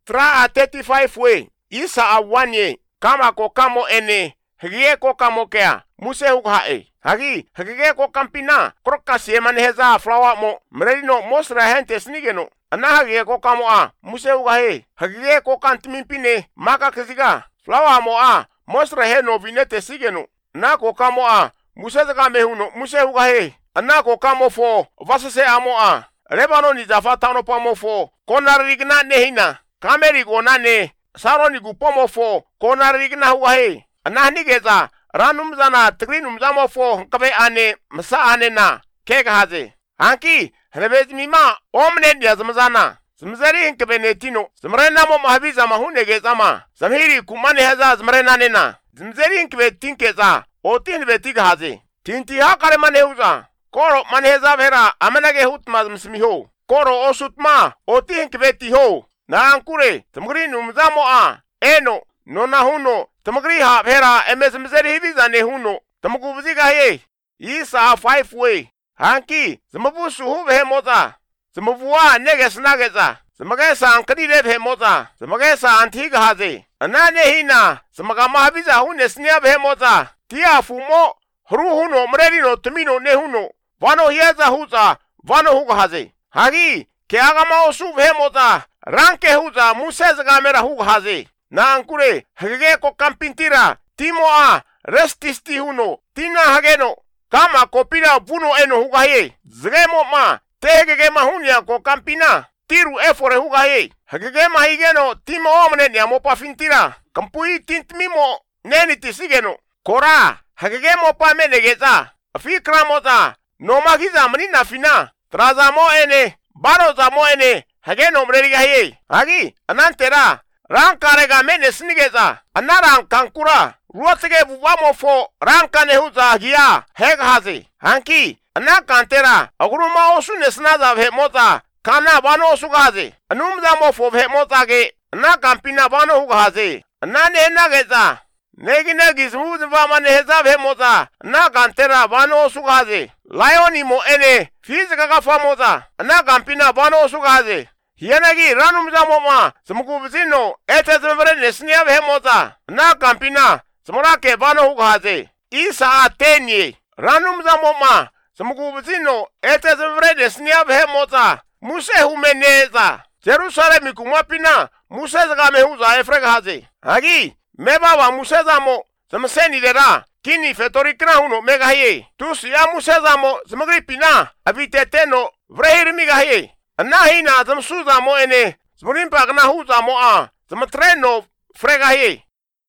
Tra a 35 we. Isa a 1 ye. Kama ko kamo ene. Hige ko kamo kea. Muse hukae. Hagi, hige ko kampina. Kroka siye maneheza flower mo. Mrelino mosra hente snigeno. Ana hagi ko kamo a. Muse hukae. Hagi ko kantimimpine. Maka kisiga. Flower mo a. Mosra he no vinete sigeno. Na ko kamo a. Muse zaka mehuno. Muse hukae. Ana ko kamo fo. Vasase amo a. Rebano ni zafa tano pamo fo. Konarigna nehina. Kameri go nane. Saroni gu pomo fo. Konarigna hukae. Ana nigeza. Ranum zana trinum zamo fo kabe ane msa ane na kega haze hanki rebez mima omne dia zamzana zamzari kabe netino zamrena mo mahbiza mahunege zama zamhiri kumane haza zamrena nena zamzari kabe tinkeza otin betiga haze tinti ha kare mane uza koro mane haza vera amenage hutma zamsmiho koro osutma otin kabe tiho na ankure zamgrinum zamo a eno nona huno Tamagri ha vera emesmzeri hiviza ne huno. Tamagubuziga ye. Isa 5 way. Hanki. Zamabusu huve moza. Zamavuwa neges nageza. Zamagesa ankadi leve moza. Zamagesa antiga haze. Anane hina. Zamagama haviza hune sniabe moza. Tia fumo. Hru huno mrelino tumino ne huno. Vano hieza huza. Vano huga haze. Hagi. Keagama osuve moza. Ranke huza musezga mera huga haze. Na ankure, hage ko kampintira, timo a, restisti huno, tina hageno, kama kopina vuno eno hugaye, zgemo ma, tehege mahunya ko kampina, tiru efore hugaye, hage ma higeno, timo omne ni amopa fintira, kampui tintmimo, neni tisigeno, kora, hage mo pa menegeza, fikra moza, no magiza manina fina, trazamo ene, baro zamo ene, hageno mrerigaye, hagi, anantera, Rankarega mene snigeza. Anarang kankura. Ruotsege vamo fo. Rankane huza hiya. Heg hazi. Hanki. Anakantera. Aguruma osune snaza ve moza. Kana vano osugazi. Anumza mofo ve moza ge. Anakampina vano hugazi. Anane nageza. Negi smuzi vamane heza ve moza. Anakantera vano osugazi. Lioni mo ene. Fizika kafa moza. Anakampina vano osugazi. Hiyanagi ranum zamoma, zamugubzino, ete zamvere nesnia vehemoza, na kampina, zamurake vano hugaze, isa atenye, ranum zamoma, zamugubzino, ete zamvere nesnia vehemoza, muse humeneza, Jerusalem kumapina, muse zagame huza efregaze, hagi, meba wa muse zamo, zamseni dera, kini fetorikna huno megaye, tusi ya muse zamo, zamagripina, abiteteno, vrehirmigaye. Anahina zamsuza mo ene. Zmurimpa gna huza mo a. Zamatreno frega he.